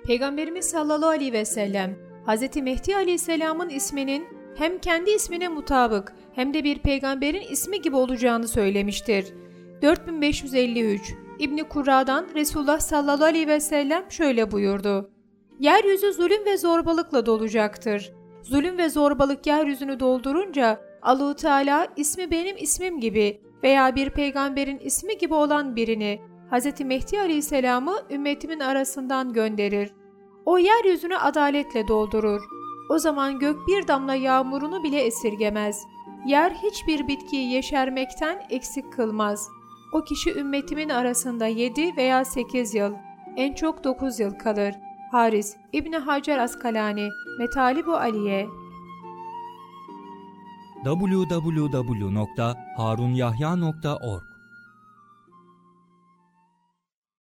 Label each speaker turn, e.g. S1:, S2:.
S1: Peygamberimiz sallallahu aleyhi ve sellem Hz. Mehdi aleyhisselamın isminin hem kendi ismine mutabık hem de bir peygamberin ismi gibi olacağını söylemiştir. 4553 İbn Kurra'dan Resulullah sallallahu aleyhi ve sellem şöyle buyurdu: Yeryüzü zulüm ve zorbalıkla dolacaktır. Zulüm ve zorbalık yeryüzünü doldurunca Allah-u Teala ismi benim ismim gibi veya bir peygamberin ismi gibi olan birini, Hz. Mehdi aleyhisselamı ümmetimin arasından gönderir. O yeryüzünü adaletle doldurur. O zaman gök bir damla yağmurunu bile esirgemez. Yer hiçbir bitkiyi yeşermekten eksik kılmaz. O kişi ümmetimin arasında 7 veya 8 yıl, en çok 9 yıl kalır. Haris İbni Hacer Askalani, Metalibu Aliye.
S2: www.harunyahya.org